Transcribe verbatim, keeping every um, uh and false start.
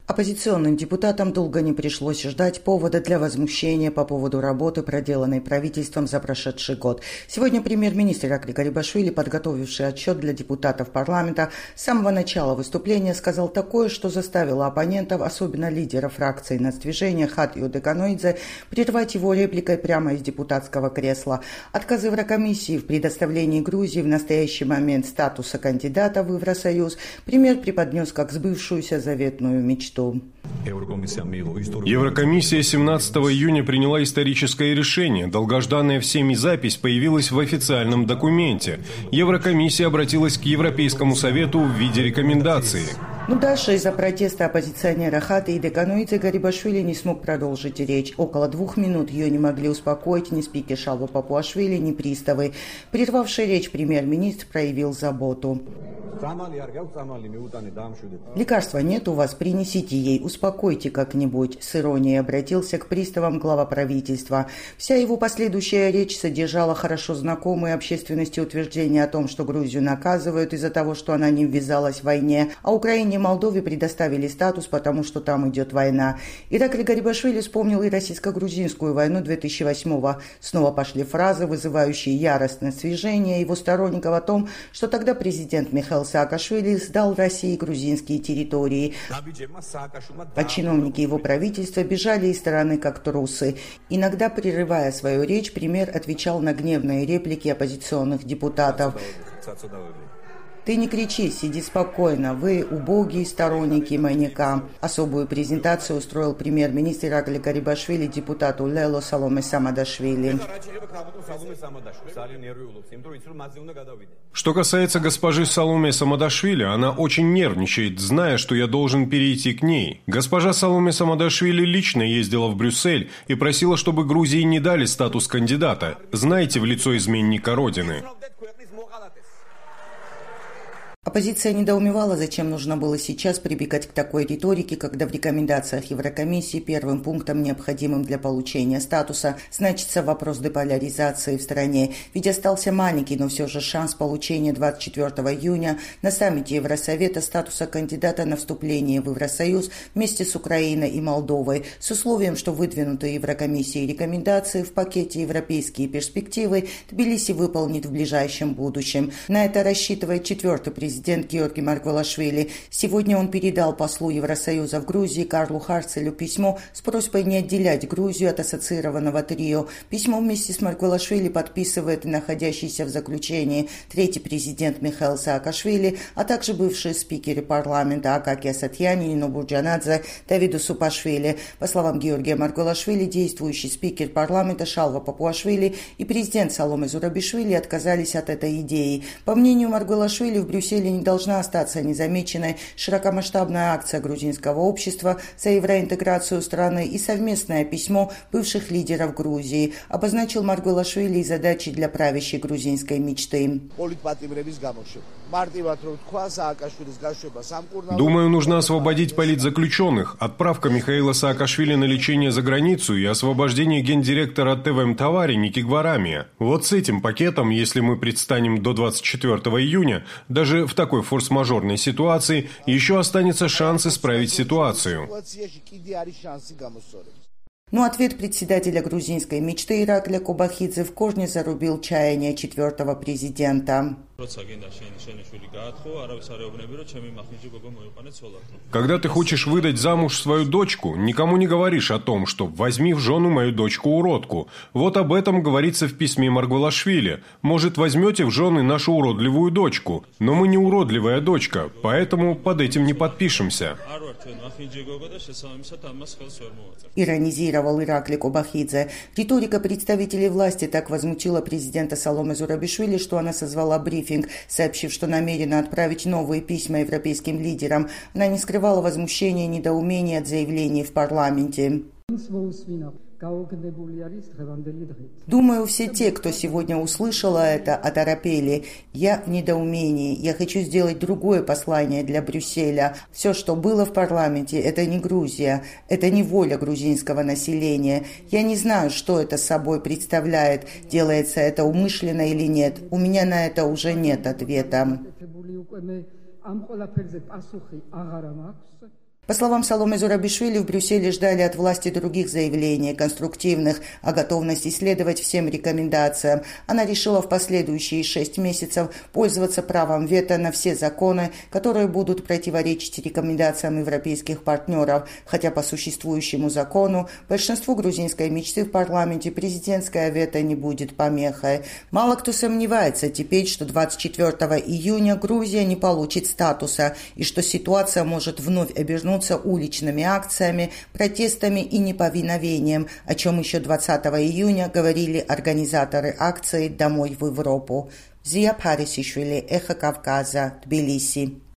Оппозиционным депутатам долго не пришлось ждать повода для возмущения по поводу работы, проделанной правительством за прошедший год. Сегодня премьер-министр Иракли Гарибашвили, подготовивший отчет для депутатов парламента, с самого начала выступления сказал такое, что заставило оппонентов, особенно лидера фракции нацдвижения Хатью Деканоидзе, прервать его репликой прямо из депутатского кресла. Отказ Еврокомиссии в предоставлении Грузии в настоящий момент статуса кандидата в Евросоюз премьер преподнес как сбывшуюся заветную мечту. Еврокомиссия семнадцатого июня приняла историческое решение. Долгожданная всеми запись появилась в официальном документе. Еврокомиссия обратилась к Европейскому совету в виде рекомендации. Но дальше из-за протеста оппозиционера Хаты и Деканоидзе Гарибашвили не смог продолжить речь. Около двух минут ее не могли успокоить ни спикер Шалва Папуашвили, ни приставы. Прервавший речь премьер-министр проявил заботу. «Лекарства нет у вас, принесите ей, успокойте как-нибудь», — с иронией обратился к приставам глава правительства. Вся его последующая речь содержала хорошо знакомые общественности утверждения о том, что Грузию наказывают из-за того, что она не ввязалась в войне, а Украине и Молдове предоставили статус, потому что там идет война. Иракли Гарибашвили вспомнил и российско-грузинскую войну две тысячи восьмого. Снова пошли фразы, вызывающие яростное свижение его сторонников о том, что тогда президент Михаил Саакашвили сдал России грузинские территории. А чиновники его правительства бежали из стороны как трусы. Иногда, прерывая свою речь, премьер отвечал на гневные реплики оппозиционных депутатов. «Ты не кричи, сиди спокойно, вы убогие сторонники маньяка». Особую презентацию устроил премьер-министр Иракли Гарибашвили депутату Лело Саломе Самадашвили. Что касается госпожи Саломе Самадашвили, она очень нервничает, зная, что я должен перейти к ней. Госпожа Саломе Самадашвили лично ездила в Брюссель и просила, чтобы Грузии не дали статус кандидата. Знаете в лицо изменника Родины. Оппозиция недоумевала, зачем нужно было сейчас прибегать к такой риторике, когда в рекомендациях Еврокомиссии первым пунктом, необходимым для получения статуса, значится вопрос деполяризации в стране. Ведь остался маленький, но все же шанс получения двадцать четвёртого июня на саммите Евросовета статуса кандидата на вступление в Евросоюз вместе с Украиной и Молдовой, с условием, что выдвинутые Еврокомиссией рекомендации в пакете «Европейские перспективы» Тбилиси выполнит в ближайшем будущем. На это рассчитывает четвертый президент. Президент Георгий Маргвелашвили. Сегодня он передал послу Евросоюза в Грузии Карлу Харцелю письмо с просьбой не отделять Грузию от ассоциированного трио. Письмо вместе с Маргвелашвили подписывает находящийся в заключении третий президент Михаил Саакашвили, а также бывшие спикеры парламента Акаки Асатьяни, Нино Бурджанадзе, Давиду Супашвили. По словам Георгия Маргвелашвили, действующий спикер парламента Шалва Папуашвили и президент Саломе Зурабишвили отказались от этой идеи. По мнению Маргвелашвили, в Брюсселе не должна остаться незамеченной широкомасштабная акция грузинского общества за евроинтеграцию страны и совместное письмо бывших лидеров Грузии. Обозначил Маргвелашвили и задачи для правящей грузинской мечты. Думаю, нужно освободить политзаключенных, отправка Михаила Саакашвили на лечение за границу и освобождение гендиректора ТВМ Тавари Ники Гварамия. Вот с этим пакетом, если мы предстанем до двадцать четвёртого июня, даже в такой форс-мажорной ситуации еще останется шанс исправить ситуацию. Но ответ председателя грузинской мечты Иракля Кобахидзе в корне зарубил чаяние четвертого президента. Когда ты хочешь выдать замуж свою дочку, никому не говоришь о том, что «возьми в жену мою дочку-уродку». Вот об этом говорится в письме Маргвелашвили. Может, возьмете в жены нашу уродливую дочку? Но мы не уродливая дочка, поэтому под этим не подпишемся. Иронизировал Иракли Кобахидзе. Риторика представителей власти так возмутила президента Саломе Зурабишвили, что она созвала брифинг, сообщив, что намерена отправить новые письма европейским лидерам. Она не скрывала возмущения и недоумения от заявлений в парламенте. Думаю, все те, кто сегодня услышала это, оторопели. Я в недоумении. Я хочу сделать другое послание для Брюсселя. Все, что было в парламенте, это не Грузия. Это не воля грузинского населения. Я не знаю, что это собой представляет. Делается это умышленно или нет. У меня на это уже нет ответа. По словам Саломе Зурабишвили, в Брюсселе ждали от власти других заявлений, конструктивных, о готовности следовать всем рекомендациям. Она решила в последующие шесть месяцев пользоваться правом вето на все законы, которые будут противоречить рекомендациям европейских партнеров, хотя по существующему закону большинству грузинской мечты в парламенте президентское вето не будет помехой. Мало кто сомневается теперь, что двадцать четвёртого июня Грузия не получит статуса и что ситуация может вновь обернуться уличными акциями, протестами и неповиновением, о чем еще двадцатого июня говорили организаторы акции «Домой в Европу». Зия Парисишвили, Эхо Кавказа, Тбилиси.